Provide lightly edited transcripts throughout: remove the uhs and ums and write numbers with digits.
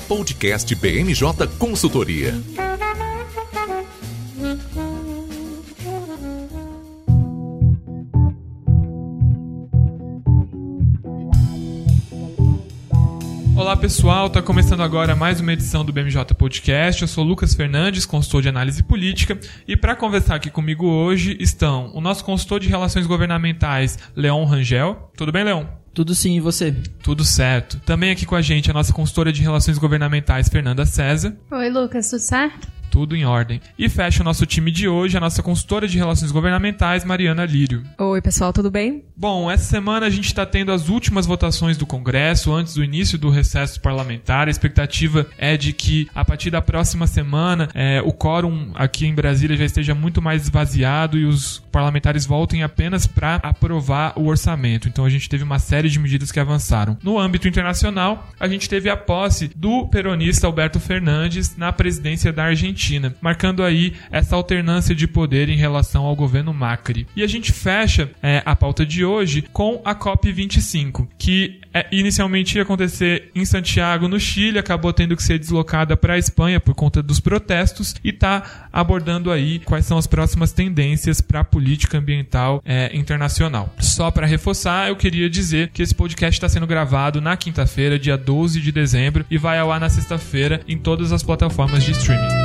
Podcast BMJ Consultoria. Olá pessoal, está começando agora mais uma edição do BMJ Podcast. Eu sou Lucas Fernandes, consultor de análise política, e para conversar aqui comigo hoje estão o nosso consultor de relações governamentais, Leon Rangel. Tudo bem, Leon? Tudo sim, e você? Tudo certo. Também aqui com a gente a nossa consultora de relações governamentais, Fernanda César. Oi, Lucas, tudo certo? Tudo em ordem. E fecha o nosso time de hoje, a nossa consultora de relações governamentais, Mariana Lírio. Oi, pessoal, tudo bem? Bom, essa semana a gente está tendo as últimas votações do Congresso, antes do início do recesso parlamentar. A expectativa é de que, a partir da próxima semana, o quórum aqui em Brasília já esteja muito mais esvaziado e os parlamentares voltem apenas para aprovar o orçamento. Então a gente teve uma série de medidas que avançaram. No âmbito internacional, a gente teve a posse do peronista Alberto Fernandes na presidência da Argentina, marcando aí essa alternância de poder em relação ao governo Macri. E a gente fecha a pauta de hoje com a COP25, que inicialmente ia acontecer em Santiago, no Chile, acabou tendo que ser deslocada para a Espanha por conta dos protestos e está abordando aí quais são as próximas tendências para a política ambiental internacional. Só para reforçar, eu queria dizer que esse podcast está sendo gravado na quinta-feira, dia 12 de dezembro, e vai ao ar na sexta-feira em todas as plataformas de streaming.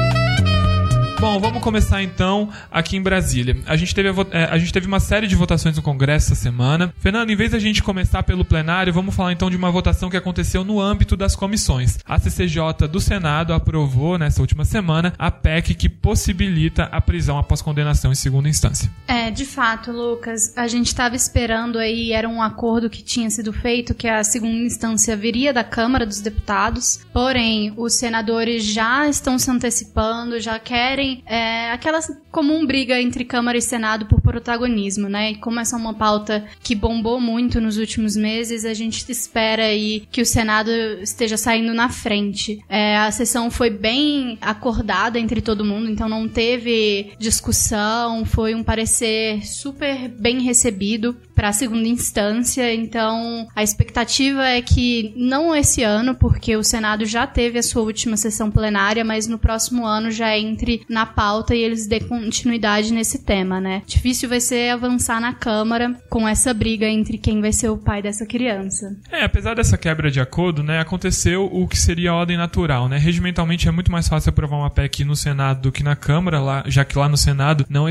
Bom, vamos começar então aqui em Brasília. A gente teve uma série de votações no Congresso essa semana. Fernando, em vez da gente começar pelo plenário, vamos falar então de uma votação que aconteceu no âmbito das comissões. A CCJ do Senado aprovou nessa última semana a PEC que possibilita a prisão após condenação em segunda instância. De fato, Lucas, a gente estava esperando aí, era um acordo que tinha sido feito, que a segunda instância viria da Câmara dos Deputados, porém, os senadores já estão se antecipando, já querem aquela comum briga entre Câmara e Senado por protagonismo, né? E como essa é uma pauta que bombou muito nos últimos meses, a gente espera aí que o Senado esteja saindo na frente. A sessão foi bem acordada entre todo mundo, então não teve discussão, foi um parecer super bem recebido para a segunda instância, então a expectativa é que não esse ano, porque o Senado já teve a sua última sessão plenária, mas no próximo ano já entre na pauta e eles dêem continuidade nesse tema, né? Difícil vai ser avançar na Câmara com essa briga entre quem vai ser o pai dessa criança. Apesar dessa quebra de acordo, né, aconteceu o que seria a ordem natural, né? Regimentalmente é muito mais fácil aprovar uma PEC no Senado do que na Câmara, já que lá no Senado não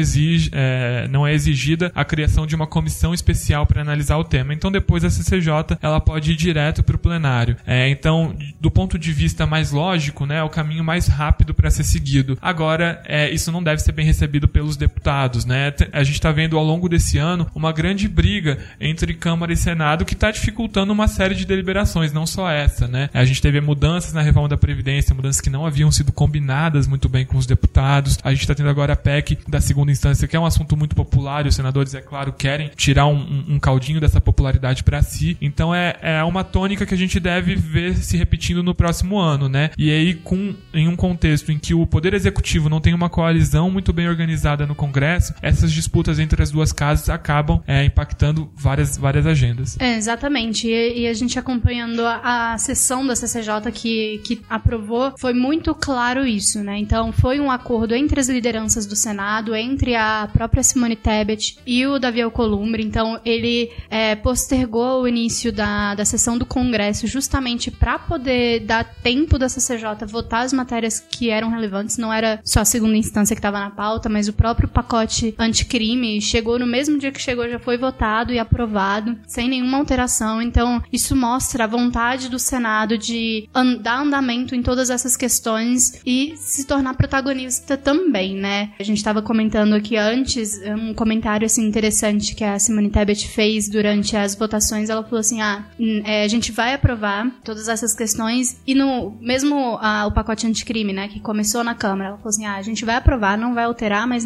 é exigida a criação de uma comissão especial para analisar o tema. Então, depois da CCJ, ela pode ir direto para o plenário. Então, do ponto de vista mais lógico, né, é o caminho mais rápido para ser seguido. Agora, isso não deve ser bem recebido pelos deputados, né? A gente está vendo ao longo desse ano uma grande briga entre Câmara e Senado que está dificultando uma série de deliberações, não só essa, né? A gente teve mudanças na reforma da Previdência, mudanças que não haviam sido combinadas muito bem com os deputados. A gente está tendo agora a PEC da segunda instância, que é um assunto muito popular, e os senadores, é claro, querem tirar um caldinho dessa popularidade para si. Então é uma tônica que a gente deve ver se repetindo no próximo ano, né? E aí, em um contexto em que o Poder Executivo não tem uma coalizão muito bem organizada no Congresso, essas disputas entre as duas casas acabam impactando várias agendas. Exatamente. E a gente acompanhando a sessão da CCJ que aprovou, foi muito claro isso, né? Então, foi um acordo entre as lideranças do Senado, entre a própria Simone Tebet e o Davi Alcolumbre. Então, ele postergou o início da sessão do Congresso justamente para poder dar tempo da CCJ votar as matérias que eram relevantes. Não era só a segunda instância que estava na pauta, mas o próprio pacote anticrime chegou no mesmo dia que chegou, já foi votado e aprovado, sem nenhuma alteração. Então, isso mostra a vontade do Senado de dar andamento em todas essas questões e se tornar protagonista também, né? A gente estava comentando aqui antes, um comentário assim, interessante que a Simone Tebet fez durante as votações. Ela falou assim, a gente vai aprovar todas essas questões e o pacote anticrime, né, que começou na Câmara, ela falou assim, a gente vai aprovar, não vai alterar, mas nada impede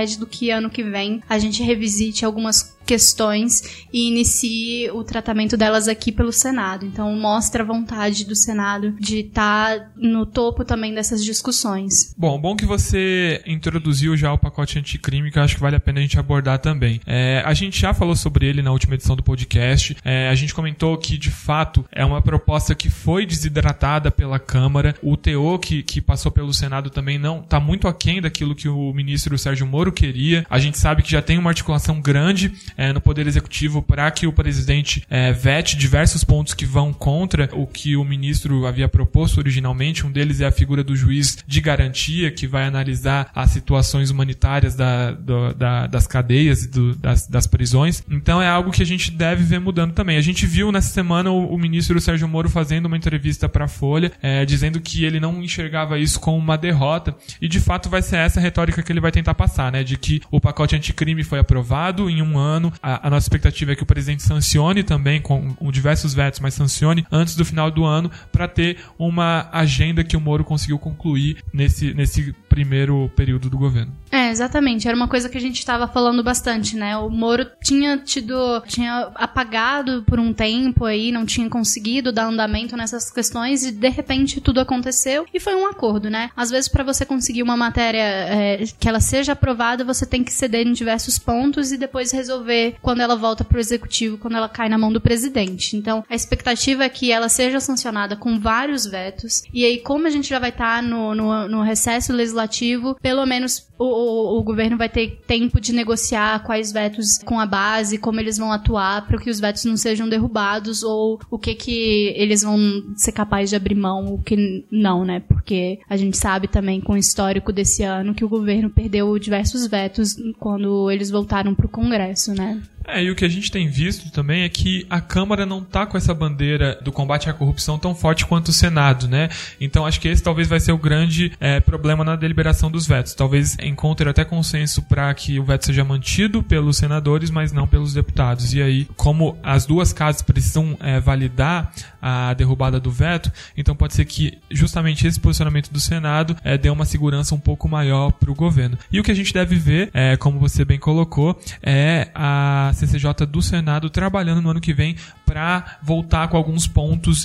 pede do que ano que vem a gente revisite algumas questões e inicie o tratamento delas aqui pelo Senado. Então mostra a vontade do Senado de estar no topo também dessas discussões. Bom que você introduziu já o pacote anticrime, que eu acho que vale a pena a gente abordar também. A gente já falou sobre ele na última edição do podcast. A gente comentou que, de fato, é uma proposta que foi desidratada pela Câmara. O teor que passou pelo Senado também não está muito aquém daquilo que o ministro Sérgio Moro queria. A gente sabe que já tem uma articulação grande no Poder Executivo para que o presidente vete diversos pontos que vão contra o que o ministro havia proposto originalmente. Um deles é a figura do juiz de garantia, que vai analisar as situações humanitárias das cadeias e das prisões. Então é algo que a gente deve ver mudando também. A gente viu nessa semana o ministro Sérgio Moro fazendo uma entrevista para a Folha, dizendo que ele não enxergava isso como uma derrota, e de fato vai ser essa a retórica que ele vai tentar passar, né? De que o pacote anticrime foi aprovado em um ano. A nossa expectativa é que o presidente sancione também, com diversos vetos, mas sancione antes do final do ano, para ter uma agenda que o Moro conseguiu concluir nesse primeiro período do governo. Exatamente. Era uma coisa que a gente estava falando bastante, né? O Moro tinha apagado por um tempo aí, não tinha conseguido dar andamento nessas questões e, de repente, tudo aconteceu e foi um acordo, né? Às vezes, para você conseguir uma matéria que ela seja aprovada, você tem que ceder em diversos pontos e depois resolver quando ela volta pro executivo, quando ela cai na mão do presidente. Então, a expectativa é que ela seja sancionada com vários vetos, e aí, como a gente já vai estar no recesso legislativo, pelo menos o governo vai ter tempo de negociar quais vetos com a base, como eles vão atuar para que os vetos não sejam derrubados, ou o que eles vão ser capazes de abrir mão, o que não, né? Porque a gente sabe também, com o histórico desse ano, que o governo perdeu diversos vetos quando eles voltaram pro Congresso, né? E o que a gente tem visto também é que a Câmara não tá com essa bandeira do combate à corrupção tão forte quanto o Senado, né? Então acho que esse talvez vai ser o grande problema na deliberação dos vetos. Talvez encontre até consenso para que o veto seja mantido pelos senadores, mas não pelos deputados. E aí, como as duas casas precisam validar a derrubada do veto, então pode ser que justamente esse posicionamento do Senado dê uma segurança um pouco maior para o governo. E o que a gente deve ver, como você bem colocou, é a CCJ do Senado trabalhando no ano que vem para voltar com alguns pontos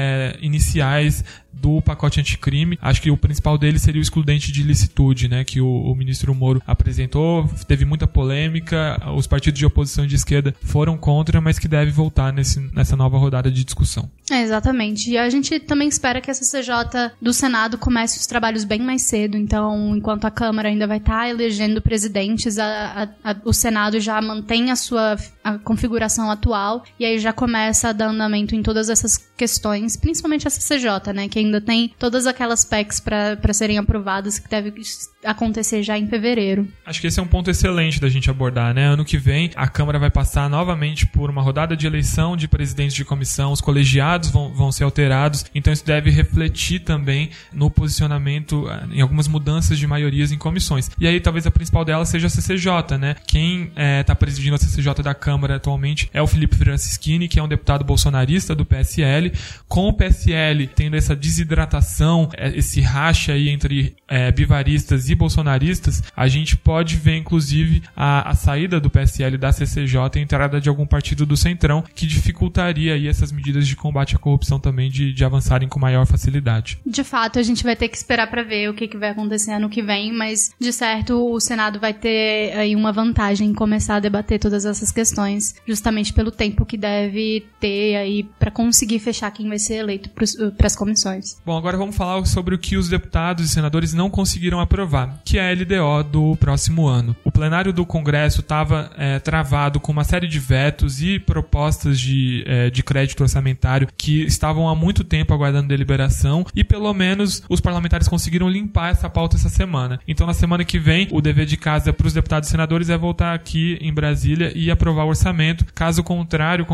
iniciais do pacote anticrime. Acho que o principal dele seria o excludente de ilicitude, né, que o ministro Moro apresentou. Teve muita polêmica, os partidos de oposição de esquerda foram contra, mas que deve voltar nessa nova rodada de discussão. Exatamente. E a gente também espera que a CCJ do Senado comece os trabalhos bem mais cedo. Então, enquanto a Câmara ainda vai estar elegendo presidentes, o Senado já mantém a configuração atual, e aí já começa a dar andamento em todas essas questões, principalmente a CCJ, né, que ainda tem todas aquelas PECs para serem aprovadas, que deve acontecer já em fevereiro. Acho que esse é um ponto excelente da gente abordar, né? Ano que vem, a Câmara vai passar novamente por uma rodada de eleição de presidentes de comissão, os colegiados vão ser alterados, então isso deve refletir também no posicionamento, em algumas mudanças de maiorias em comissões. E aí, talvez a principal delas seja a CCJ, né? Quem está presidindo a CCJ da Câmara atualmente é o Felipe Francischini, que é um deputado bolsonarista do PSL. Com o PSL tendo essa desidratação, esse racha aí entre bivaristas e bolsonaristas, a gente pode ver, inclusive, a saída do PSL da CCJ e a entrada de algum partido do Centrão, que dificultaria aí essas medidas de combate à corrupção também de avançarem com maior facilidade. De fato, a gente vai ter que esperar para ver o que vai acontecer ano que vem, mas, de certo, o Senado vai ter aí uma vantagem em começar a debater todas essas questões, justamente pelo tempo que deve ter aí para conseguir fechar quem vai ser eleito para as comissões. Bom, agora vamos falar sobre o que os deputados e senadores não conseguiram aprovar, que é a LDO do próximo ano. O plenário do Congresso estava travado com uma série de vetos e propostas de crédito orçamentário que estavam há muito tempo aguardando deliberação, e pelo menos os parlamentares conseguiram limpar essa pauta essa semana. Então, na semana que vem, o dever de casa para os deputados e senadores é voltar aqui em Brasília e aprovar o orçamento. Caso contrário, o Congresso não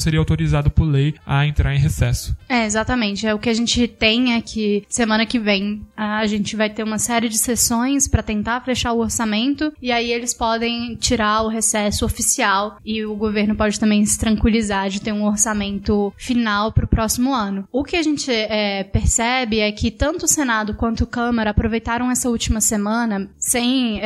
seria autorizado por lei a entrar em recesso. Exatamente. O que a gente tem é que semana que vem a gente vai ter uma série de sessões para tentar fechar o orçamento e aí eles podem tirar o recesso oficial e o governo pode também se tranquilizar de ter um orçamento final para o próximo ano. O que a gente percebe é que tanto o Senado quanto a Câmara aproveitaram essa última semana sem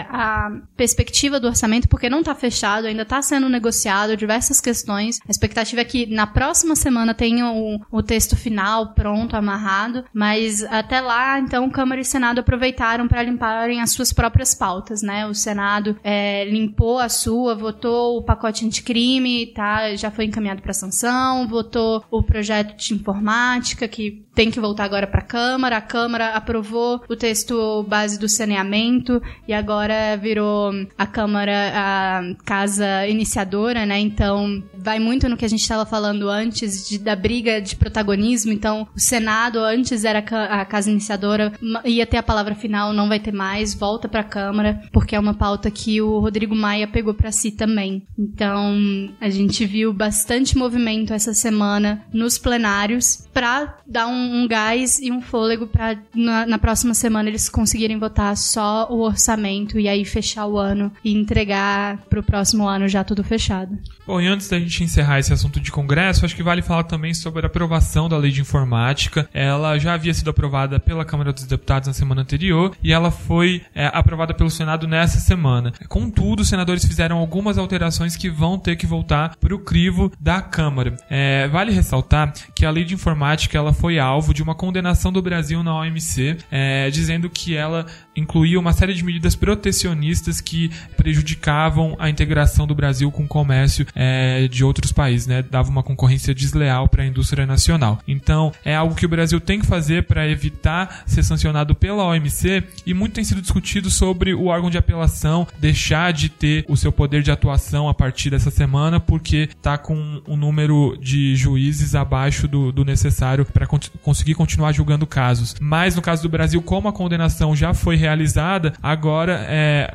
a perspectiva do orçamento, porque não está fechado, ainda está sendo negociado diversas questões. A expectativa é que na próxima semana tenham o texto final pronto, amarrado, mas até lá, então, Câmara e Senado aproveitaram para limparem as suas próprias pautas, né? O Senado limpou a sua, votou o pacote anticrime, tá? Já foi encaminhado para sanção, votou o projeto de informática, que tem que voltar agora para a Câmara aprovou o texto base do saneamento e agora virou a Câmara a casa iniciadora, né? Então, vai muito no que a gente estava falando antes da briga de protagonismo. Então, o Senado antes era a casa iniciadora, ia ter a palavra final, não vai ter mais, volta para a Câmara, porque é uma pauta que o Rodrigo Maia pegou para si também. Então, a gente viu bastante movimento essa semana nos plenários para dar um gás e um fôlego para na próxima semana eles conseguirem votar só o orçamento e aí fechar o ano e entregar pro próximo ano já tudo fechado. Bom, e antes da gente encerrar esse assunto de Congresso, acho que vale falar também sobre a aprovação da Lei de Informática. Ela já havia sido aprovada pela Câmara dos Deputados na semana anterior e ela foi aprovada pelo Senado nessa semana. Contudo, os senadores fizeram algumas alterações que vão ter que voltar para o crivo da Câmara. Vale ressaltar que a Lei de Informática ela foi alvo de uma condenação do Brasil na OMC, dizendo que ela incluía uma série de medidas protecionistas que prejudicavam a integração do Brasil com o comércio de outros países, né? Dava uma concorrência desleal para a indústria nacional. Então, é algo que o Brasil tem que fazer para evitar ser sancionado pela OMC e muito tem sido discutido sobre o órgão de apelação deixar de ter o seu poder de atuação a partir dessa semana porque está com um número de juízes abaixo do necessário para conseguir continuar julgando casos. Mas no caso do Brasil, como a condenação já foi realizada, agora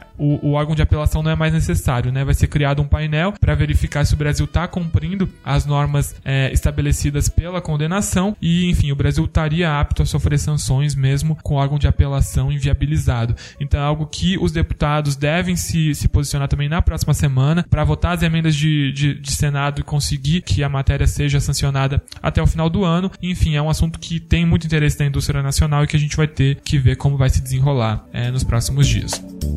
o órgão de apelação não é mais necessário, né? Vai ser criado um painel para verificar se o Brasil está cumprindo as normas estabelecidas pela condenação e, enfim, o Brasil estaria apto a sofrer sanções mesmo com o órgão de apelação inviabilizado. Então é algo que os deputados devem se posicionar também na próxima semana para votar as emendas de Senado e conseguir que a matéria seja sancionada até o final do ano. Enfim, é um assunto que tem muito interesse da indústria nacional e que a gente vai ter que ver como vai se desenrolar nos próximos dias.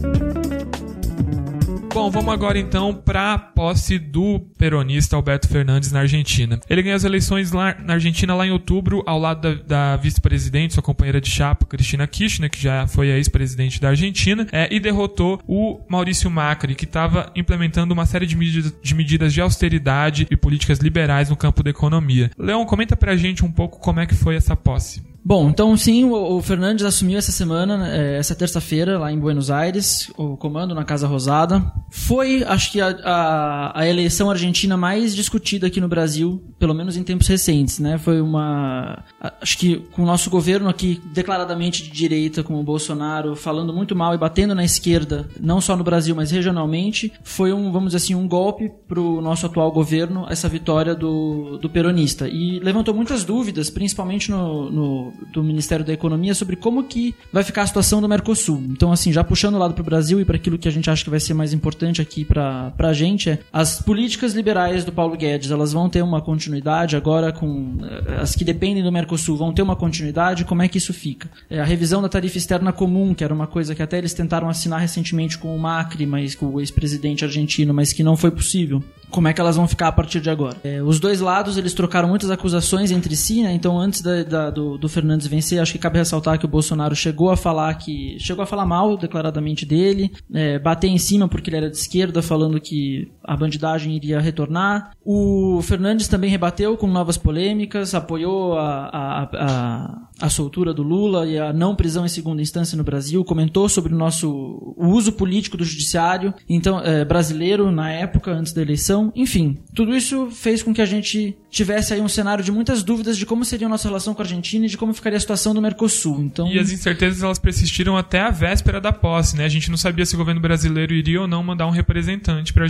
Bom, vamos agora então para a posse do peronista Alberto Fernandes na Argentina. Ele ganhou as eleições lá na Argentina lá em outubro, ao lado da vice-presidente, sua companheira de chapa, Cristina Kirchner, que já foi a ex-presidente da Argentina, e derrotou o Maurício Macri, que estava implementando uma série de medidas de austeridade e políticas liberais no campo da economia. Leon, comenta pra gente um pouco como é que foi essa posse. Bom, então sim, o Fernandes assumiu essa semana, essa terça-feira, lá em Buenos Aires, o comando na Casa Rosada. Foi, acho que, a eleição argentina mais discutida aqui no Brasil, pelo menos em tempos recentes, né? Foi acho que com o nosso governo aqui, declaradamente de direita, com o Bolsonaro, falando muito mal e batendo na esquerda, não só no Brasil, mas regionalmente, foi vamos dizer assim, um golpe pro nosso atual governo, essa vitória do peronista. E levantou muitas dúvidas, principalmente do Ministério da Economia, sobre como que vai ficar a situação do Mercosul. Então, assim, já puxando o lado pro Brasil e para aquilo que a gente acha que vai ser mais importante aqui pra gente, as políticas liberais do Paulo Guedes, elas vão ter uma continuidade agora com as que dependem do Mercosul, vão ter uma continuidade, como é que isso fica? A revisão da tarifa externa comum, que era uma coisa que até eles tentaram assinar recentemente com o Macri, mas com o ex-presidente argentino, mas que não foi possível. Como é que elas vão ficar a partir de agora? Os dois lados, eles trocaram muitas acusações entre si, né? Então, antes do Fernandes vencer, acho que cabe ressaltar que o Bolsonaro chegou a falar mal declaradamente dele, bater em cima porque ele era de esquerda, falando que a bandidagem iria retornar. O Fernandes também rebateu com novas polêmicas, apoiou a soltura do Lula e a não prisão em segunda instância no Brasil, comentou sobre o uso político do judiciário brasileiro na época, antes da eleição. Enfim, tudo isso fez com que a gente tivesse aí um cenário de muitas dúvidas de como seria a nossa relação com a Argentina e de como ficaria a situação do Mercosul. Então... E as incertezas elas persistiram até a véspera da posse, né? A gente não sabia se o governo brasileiro iria ou não mandar um representante para a Argentina.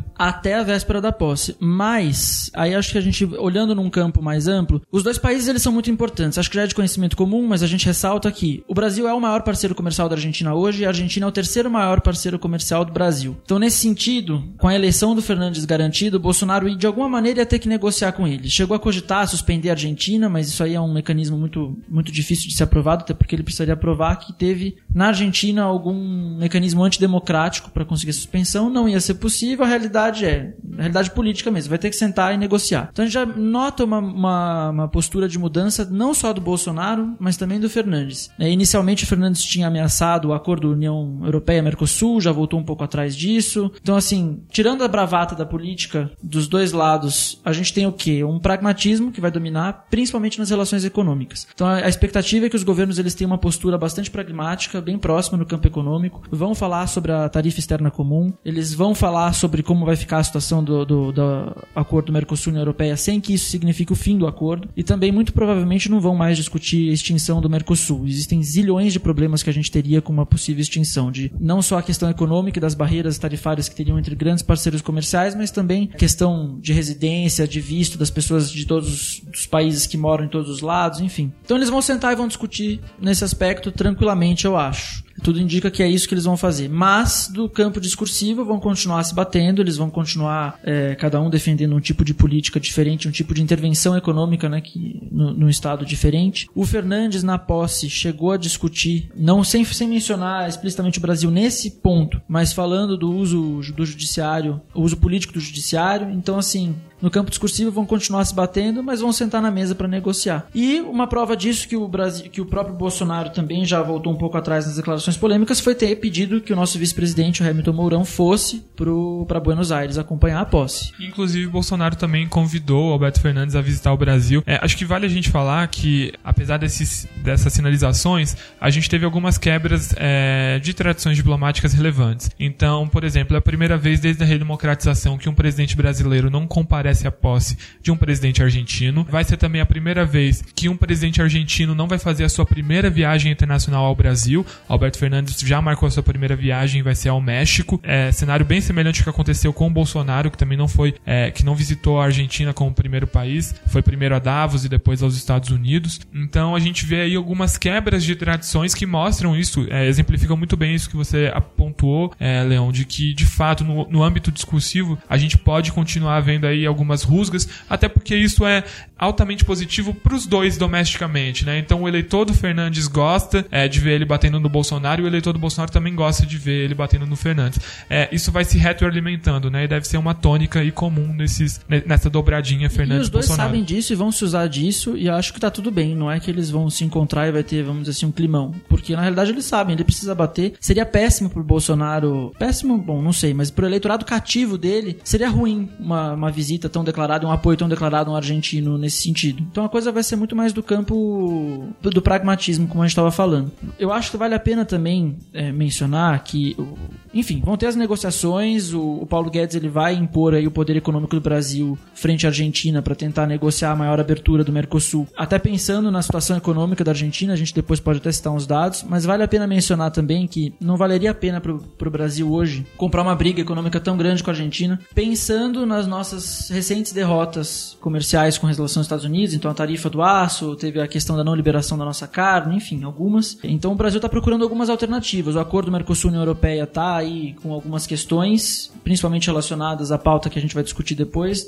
véspera. Até a véspera da posse. Mas, aí acho que a gente, olhando num campo mais amplo, os dois países eles são muito importantes. Acho que já é de conhecimento comum, mas a gente ressalta que o Brasil é o maior parceiro comercial da Argentina hoje e a Argentina é o terceiro maior parceiro comercial do Brasil. Então, nesse sentido, com a eleição do Fernandes garantida, o Bolsonaro, de alguma maneira, ia ter que negociar com ele. Chegou a cogitar suspender a Argentina, mas isso aí é um mecanismo muito, muito difícil de ser aprovado, até porque ele precisaria provar que teve na Argentina algum mecanismo antidemocrático para conseguir a suspensão. Não ia ser possível, a realidade política mesmo, vai ter que sentar e negociar. Então a gente já nota uma postura de mudança não só do Bolsonaro, mas também do Fernandes. Inicialmente o Fernandes tinha ameaçado o acordo União Europeia-Mercosul, já voltou um pouco atrás disso. Então assim, tirando a bravata da política dos dois lados, a gente tem o quê? Um pragmatismo que vai dominar, principalmente nas relações econômicas. Então a expectativa é que os governos eles tenham uma postura bastante pragmática, bem próxima no campo econômico, vão falar sobre a tarifa externa comum, eles vão falar sobre como vai ficar a situação do acordo Mercosul-União Europeia sem que isso signifique o fim do acordo, e também muito provavelmente não vão mais discutir a extinção do Mercosul. Existem zilhões de problemas que a gente teria com uma possível extinção, de não só a questão econômica e das barreiras tarifárias que teriam entre grandes parceiros comerciais, mas também questão de residência, de visto das pessoas de todos os países que moram em todos os lados, enfim. Então eles vão sentar e vão discutir nesse aspecto tranquilamente, eu acho. Tudo indica que é isso que eles vão fazer. Mas, do campo discursivo, vão continuar se batendo, eles vão continuar, cada um defendendo um tipo de política diferente, um tipo de intervenção econômica, né, que, num estado diferente. O Fernandes, na posse, chegou a discutir, não sem mencionar explicitamente o Brasil nesse ponto, mas falando do uso do judiciário, o uso político do judiciário. Então, assim, no campo discursivo vão continuar se batendo, mas vão sentar na mesa para negociar. E uma prova disso que o próprio Bolsonaro também já voltou um pouco atrás nas declarações polêmicas foi ter pedido que o nosso vice-presidente, o Hamilton Mourão, fosse para Buenos Aires acompanhar a posse. Inclusive, Bolsonaro também convidou o Alberto Fernandes a visitar o Brasil. Acho que vale a gente falar que, apesar dessas sinalizações, a gente teve algumas quebras de tradições diplomáticas relevantes. Então, por exemplo, é a primeira vez desde a redemocratização que um presidente brasileiro não comparece à posse de um presidente argentino. Vai ser também a primeira vez que um presidente argentino não vai fazer a sua primeira viagem internacional ao Brasil. Alberto Fernandes já marcou a sua primeira viagem, vai ser ao México. Cenário bem semelhante ao que aconteceu com o Bolsonaro, que também que não visitou a Argentina como primeiro país, foi primeiro a Davos e depois aos Estados Unidos. Então a gente vê aí algumas quebras de tradições que mostram isso, exemplificam muito bem isso que você apontou, Leão, de que de fato no âmbito discursivo a gente pode continuar vendo aí algumas rusgas, até porque isso é altamente positivo para os dois domesticamente, né? Então o eleitor do Fernandes gosta de ver ele batendo no Bolsonaro, e o eleitor do Bolsonaro também gosta de ver ele batendo no Fernandes. Isso vai se retroalimentando, né? E deve ser uma tônica aí comum nessa dobradinha Fernandes-Bolsonaro. E os dois sabem disso e vão se usar disso, e eu acho que tá tudo bem. Não é que eles vão se encontrar e vai ter, vamos dizer assim, um climão. Porque na realidade eles sabem, ele precisa bater. Seria péssimo pro Bolsonaro, péssimo, bom, não sei, mas pro eleitorado cativo dele, seria ruim uma visita tão declarada, um apoio tão declarado a um argentino nesse sentido. Então a coisa vai ser muito mais do campo do pragmatismo, como a gente estava falando. Eu acho que vale a pena também mencionar que, enfim, vão ter as negociações, o Paulo Guedes ele vai impor aí o poder econômico do Brasil frente à Argentina para tentar negociar a maior abertura do Mercosul. Até pensando na situação econômica da Argentina, a gente depois pode até citar uns dados, mas vale a pena mencionar também que não valeria a pena pro Brasil hoje comprar uma briga econômica tão grande com a Argentina, pensando nas nossas recentes derrotas comerciais com relação aos Estados Unidos. Então a tarifa do aço, teve a questão da não liberação da nossa carne, enfim, algumas. Então o Brasil está procurando algumas alternativas. O acordo Mercosul-União Europeia está aí com algumas questões, principalmente relacionadas à pauta que a gente vai discutir depois,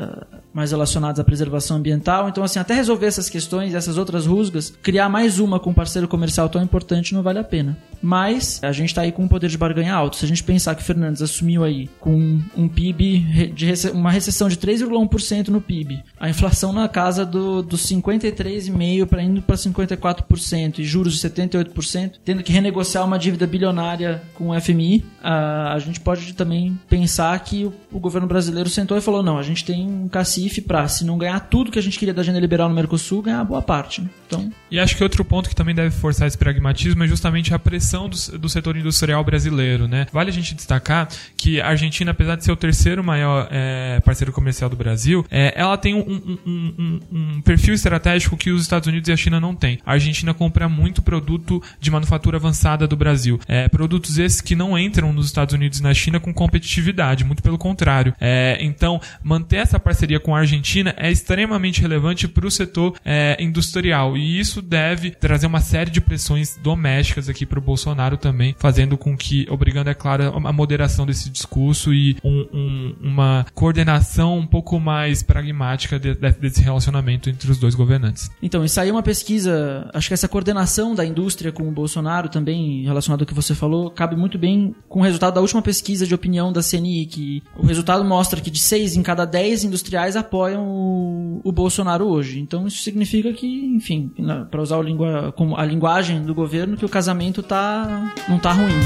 mais relacionadas à preservação ambiental. Então, assim, até resolver essas questões, essas outras rusgas, criar mais uma com um parceiro comercial tão importante não vale a pena. Mas a gente está aí com um poder de barganha alto. Se a gente pensar que o Fernandes assumiu aí com um PIB, uma recessão de 3,1% no PIB, a inflação na casa dos 53,5% para indo para 54% e juros de 78%, tendo que renegociar uma dívida bilionária com o FMI, a gente pode também pensar que o governo brasileiro sentou e falou, não, a gente tem um cacife Recife para, se não ganhar tudo que a gente queria da agenda liberal no Mercosul, ganhar boa parte. Então... E acho que outro ponto que também deve forçar esse pragmatismo é justamente a pressão do setor industrial brasileiro, né? Vale a gente destacar que a Argentina, apesar de ser o terceiro maior parceiro comercial do Brasil, ela tem um perfil estratégico que os Estados Unidos e a China não têm. A Argentina compra muito produto de manufatura avançada do Brasil. Produtos esses que não entram nos Estados Unidos e na China com competitividade, muito pelo contrário. Então, manter essa parceria com a Argentina é extremamente relevante para o setor industrial, e isso deve trazer uma série de pressões domésticas aqui para o Bolsonaro também, fazendo com que, obrigando, é claro, a moderação desse discurso e uma coordenação um pouco mais pragmática desse relacionamento entre os dois governantes. Então, isso aí é uma pesquisa, acho que essa coordenação da indústria com o Bolsonaro também, relacionado ao que você falou, cabe muito bem com o resultado da última pesquisa de opinião da CNI, que o resultado mostra que de 6 em cada 10 industriais apoiam o Bolsonaro hoje. Então isso significa que, enfim, para usar como a linguagem do governo, que o casamento não tá ruim.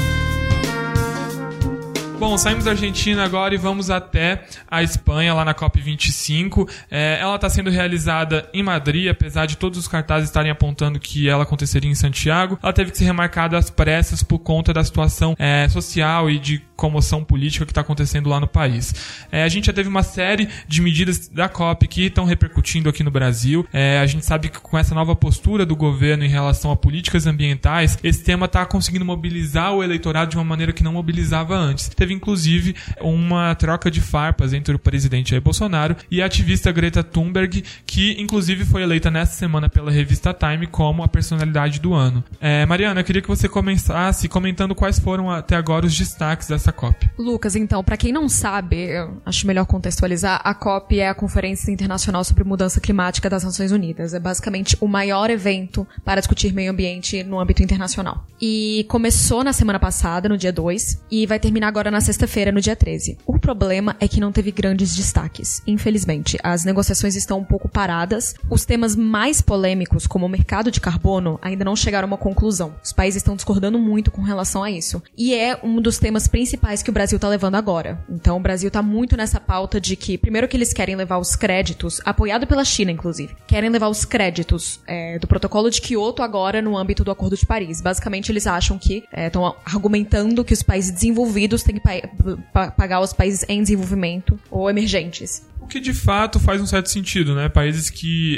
Bom, saímos da Argentina agora e vamos até a Espanha, lá na COP25. Ela está sendo realizada em Madrid, apesar de todos os cartazes estarem apontando que ela aconteceria em Santiago. Ela teve que ser remarcada às pressas por conta da situação social e de comoção política que está acontecendo lá no país. A gente já teve uma série de medidas da COP que estão repercutindo aqui no Brasil. A gente sabe que com essa nova postura do governo em relação a políticas ambientais, esse tema está conseguindo mobilizar o eleitorado de uma maneira que não mobilizava antes. Teve inclusive uma troca de farpas entre o presidente Jair Bolsonaro e a ativista Greta Thunberg, que inclusive foi eleita nessa semana pela revista Time como a personalidade do ano. Mariana, eu queria que você começasse comentando quais foram até agora os destaques dessa COP. Lucas, então, para quem não sabe, eu acho melhor contextualizar, a COP é a Conferência Internacional sobre Mudança Climática das Nações Unidas. É basicamente o maior evento para discutir meio ambiente no âmbito internacional. E começou na semana passada, no dia 2, e vai terminar agora na sexta-feira, no dia 13. O problema é que não teve grandes destaques. Infelizmente, as negociações estão um pouco paradas. Os temas mais polêmicos, como o mercado de carbono, ainda não chegaram a uma conclusão. Os países estão discordando muito com relação a isso. E é um dos temas principais que o Brasil está levando agora. Então, o Brasil está muito nessa pauta de que, primeiro que eles querem levar os créditos, apoiado pela China, inclusive, querem levar os créditos do protocolo de Kyoto agora no âmbito do Acordo de Paris. Basicamente, eles acham que estão argumentando que os países desenvolvidos têm que pagar os países em desenvolvimento ou emergentes. O que de fato faz um certo sentido, né? Países que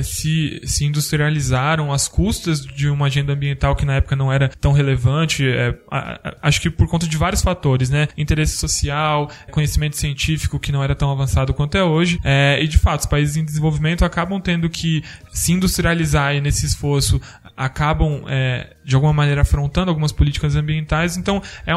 se industrializaram às custas de uma agenda ambiental que na época não era tão relevante, acho que por conta de vários fatores, né? Interesse social, conhecimento científico que não era tão avançado quanto é hoje, e de fato os países em desenvolvimento acabam tendo que se industrializar e nesse esforço acabam de alguma maneira afrontando algumas políticas ambientais. Então é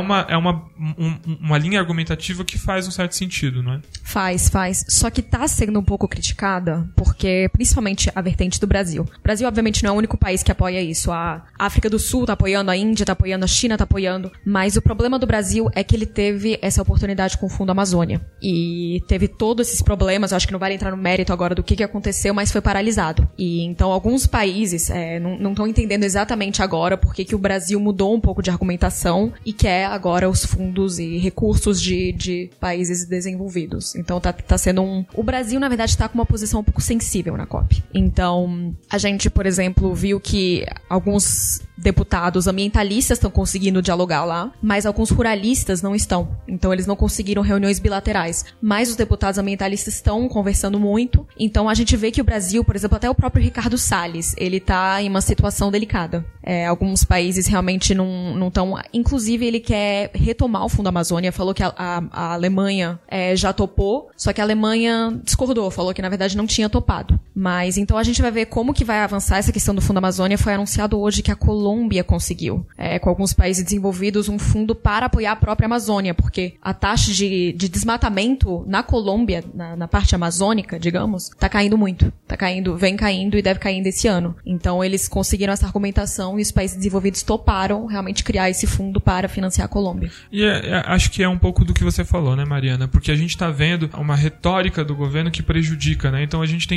uma linha argumentativa que faz um certo sentido, não é? Faz. Só que tá sendo um pouco criticada, porque principalmente a vertente do Brasil. O Brasil, obviamente, não é o único país que apoia isso. A África do Sul tá apoiando, a Índia tá apoiando, a China tá apoiando. Mas o problema do Brasil é que ele teve essa oportunidade com o Fundo Amazônia. E teve todos esses problemas, eu acho que não vale entrar no mérito agora do que aconteceu, mas foi paralisado. E então alguns países não estão entendendo exatamente agora por que o Brasil mudou um pouco de argumentação e quer agora os fundos e recursos de países desenvolvidos. Então tá sendo o Brasil, na verdade, está com uma posição um pouco sensível na COP. Então, a gente, por exemplo, viu que alguns deputados ambientalistas estão conseguindo dialogar lá, mas alguns ruralistas não estão. Então, eles não conseguiram reuniões bilaterais. Mas os deputados ambientalistas estão conversando muito. Então, a gente vê que o Brasil, por exemplo, até o próprio Ricardo Salles, ele está em uma situação delicada. Alguns países realmente não estão... Inclusive, ele quer retomar o Fundo Amazônia. Falou que a Alemanha já topou, só que a Alemanha discordou, falou que na verdade não tinha topado. Mas então a gente vai ver como que vai avançar essa questão do Fundo Amazônia. Foi anunciado hoje que a Colômbia conseguiu, com alguns países desenvolvidos, um fundo para apoiar a própria Amazônia, porque a taxa de desmatamento na Colômbia, na parte amazônica, digamos, tá caindo muito. Vem caindo e deve cair ainda esse ano. Então eles conseguiram essa argumentação e os países desenvolvidos toparam realmente criar esse fundo para financiar a Colômbia. E acho que é um pouco do que você falou, né, Mariana? Porque a gente tá vendo uma retórica do governo que prejudica, né? Então a gente tem alguns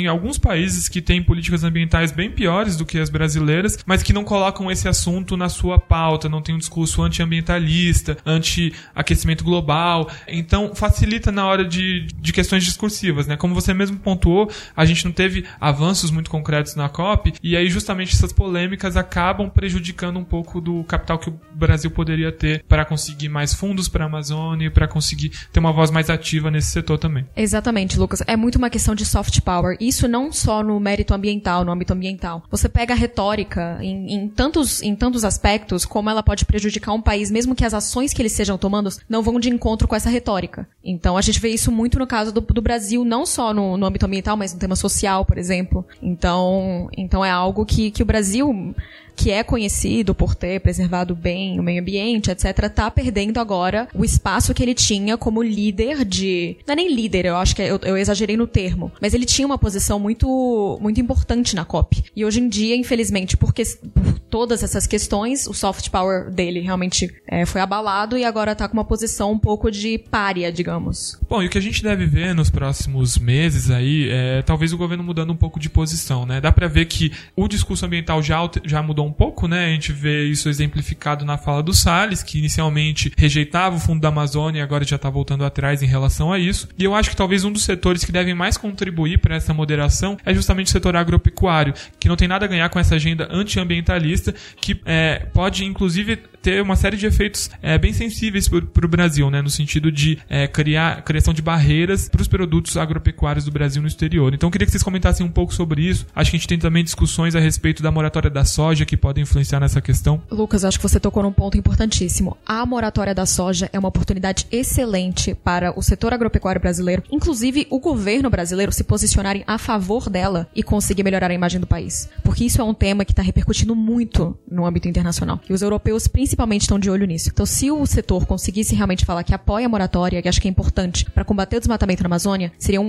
países que têm políticas ambientais bem piores do que as brasileiras, mas que não colocam esse assunto na sua pauta, não tem um discurso anti-ambientalista, anti-aquecimento global. Então, facilita na hora de questões discursivas, né? Como você mesmo pontuou, a gente não teve avanços muito concretos na COP, e aí justamente essas polêmicas acabam prejudicando um pouco do capital que o Brasil poderia ter para conseguir mais fundos para a Amazônia e para conseguir ter uma voz mais ativa nesse setor também. Exatamente, Lucas. É muito uma questão de soft power. Isso não só no mérito ambiental, no âmbito ambiental. Você pega a retórica em tantos aspectos, como ela pode prejudicar um país, mesmo que as ações que eles estejam tomando não vão de encontro com essa retórica. Então, a gente vê isso muito no caso do Brasil, não só no âmbito ambiental, mas no tema social, por exemplo. Então é algo que o Brasil, que é conhecido por ter preservado bem o meio ambiente, etc., está perdendo agora o espaço que ele tinha como líder de... Não é nem líder, eu acho que eu exagerei no termo, mas ele tinha uma posição muito, muito importante na COP. E hoje em dia, infelizmente, por todas essas questões, o soft power dele realmente foi abalado e agora está com uma posição um pouco de pária, digamos. Bom, e o que a gente deve ver nos próximos meses aí é talvez o governo mudando um pouco de posição, né? Dá pra ver que o discurso ambiental já mudou um pouco, né? A gente vê isso exemplificado na fala do Salles, que inicialmente rejeitava o fundo da Amazônia e agora já está voltando atrás em relação a isso. E eu acho que talvez um dos setores que devem mais contribuir para essa moderação é justamente o setor agropecuário, que não tem nada a ganhar com essa agenda antiambientalista, que pode, inclusive, ter uma série de efeitos bem sensíveis para o Brasil, né? No sentido de criação de barreiras para os produtos agropecuários do Brasil no exterior. Então, eu queria que vocês comentassem um pouco sobre isso. Acho que a gente tem também discussões a respeito da moratória da soja, que podem influenciar nessa questão. Lucas, acho que você tocou num ponto importantíssimo. A moratória da soja é uma oportunidade excelente para o setor agropecuário brasileiro, inclusive o governo brasileiro, se posicionarem a favor dela e conseguir melhorar a imagem do país. Porque isso é um tema que está repercutindo muito no âmbito internacional. E os europeus principalmente estão de olho nisso. Então, se o setor conseguisse realmente falar que apoia a moratória, que acho que é importante para combater o desmatamento na Amazônia, seria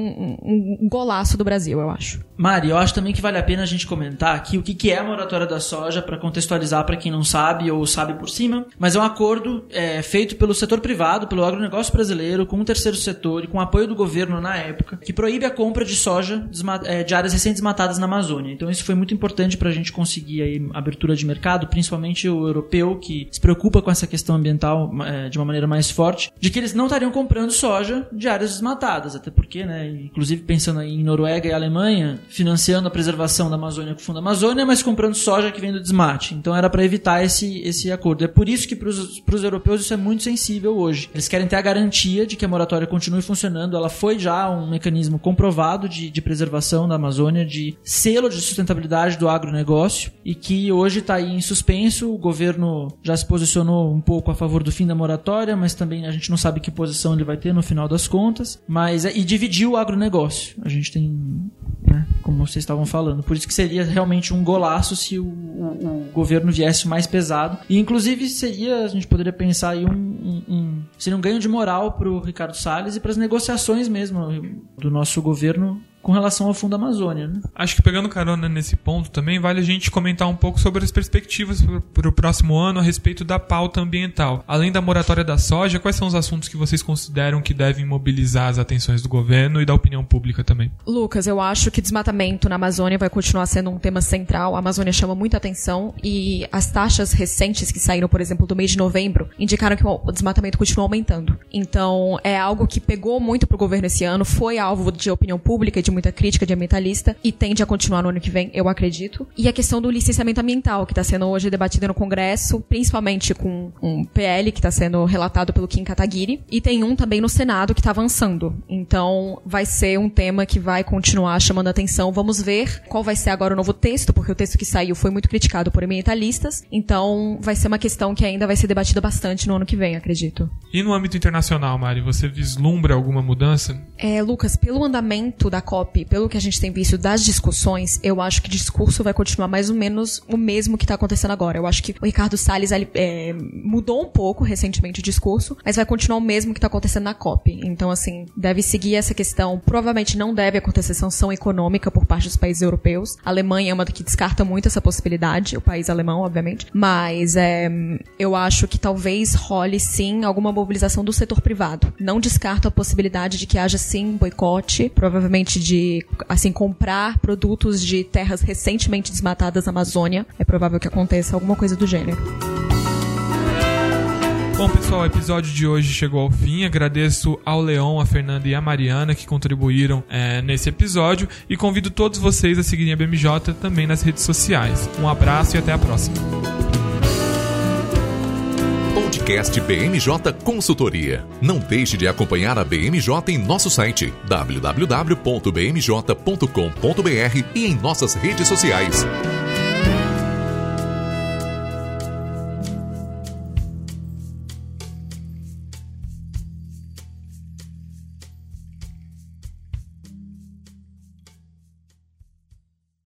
um golaço do Brasil, eu acho. Mari, eu acho também que vale a pena a gente comentar aqui o que é a moratória da soja, para contextualizar para quem não sabe ou sabe por cima, mas é um acordo feito pelo setor privado, pelo agronegócio brasileiro, com o terceiro setor e com o apoio do governo na época, que proíbe a compra de soja de áreas recém-desmatadas na Amazônia. Então isso foi muito importante para a gente conseguir aí abertura de mercado, principalmente o europeu, que se preocupa com essa questão ambiental de uma maneira mais forte, de que eles não estariam comprando soja de áreas desmatadas, até porque, né, inclusive pensando em Noruega e Alemanha, financiando a preservação da Amazônia com o Fundo Amazônia, mas comprando soja que vem do desmate. Então era para evitar esse acordo. É por isso que para os europeus isso é muito sensível hoje. Eles querem ter a garantia de que a moratória continue funcionando. Ela foi já um mecanismo comprovado de preservação da Amazônia, de selo de sustentabilidade do agronegócio, e que hoje está aí em suspenso. O governo já se posicionou um pouco a favor do fim da moratória, mas também a gente não sabe que posição ele vai ter no final das contas. E dividiu o agronegócio. A gente tem, né, como vocês estavam falando. Por isso que seria realmente um golaço se o governo viesse mais pesado. E inclusive a gente poderia pensar aí seria um ganho de moral para o Ricardo Salles e para as negociações mesmo do nosso governo com relação ao Fundo Amazônia, né? Acho que pegando carona nesse ponto também, vale a gente comentar um pouco sobre as perspectivas para o próximo ano a respeito da pauta ambiental. Além da moratória da soja, quais são os assuntos que vocês consideram que devem mobilizar as atenções do governo e da opinião pública também? Lucas, eu acho que desmatamento na Amazônia vai continuar sendo um tema central. A Amazônia chama muita atenção e as taxas recentes que saíram, por exemplo, do mês de novembro, indicaram que o desmatamento continua aumentando. Então, é algo que pegou muito pro governo esse ano, foi alvo de opinião pública e de muita crítica de ambientalista e tende a continuar no ano que vem, eu acredito. E a questão do licenciamento ambiental, que está sendo hoje debatida no Congresso, principalmente com um PL que está sendo relatado pelo Kim Kataguiri, e tem um também no Senado que está avançando. Então, vai ser um tema que vai continuar chamando a atenção. Vamos ver qual vai ser agora o novo texto, porque o texto que saiu foi muito criticado por ambientalistas. Então, vai ser uma questão que ainda vai ser debatida bastante no ano que vem, acredito. E no âmbito internacional, Mari, você vislumbra alguma mudança? Lucas, pelo andamento da COP, pelo que a gente tem visto das discussões, eu acho que o discurso vai continuar mais ou menos o mesmo que está acontecendo agora. Eu acho que o Ricardo Salles mudou um pouco recentemente o discurso, mas vai continuar o mesmo que está acontecendo na COP. Então, assim, deve seguir essa questão. Provavelmente não deve acontecer sanção econômica por parte dos países europeus. A Alemanha é uma que descarta muito essa possibilidade, o país alemão, obviamente. Mas eu acho que talvez role, sim, alguma mobilização do setor privado. Não descarto a possibilidade de que haja, sim, boicote, provavelmente de, assim, comprar produtos de terras recentemente desmatadas na Amazônia, é provável que aconteça alguma coisa do gênero. Bom, pessoal, o episódio de hoje chegou ao fim. Agradeço ao Leon, a Fernanda e a Mariana que contribuíram nesse episódio e convido todos vocês a seguirem a BMJ também nas redes sociais. Um abraço e até a próxima. Podcast BMJ Consultoria. Não deixe de acompanhar a BMJ em nosso site www.bmj.com.br e em nossas redes sociais.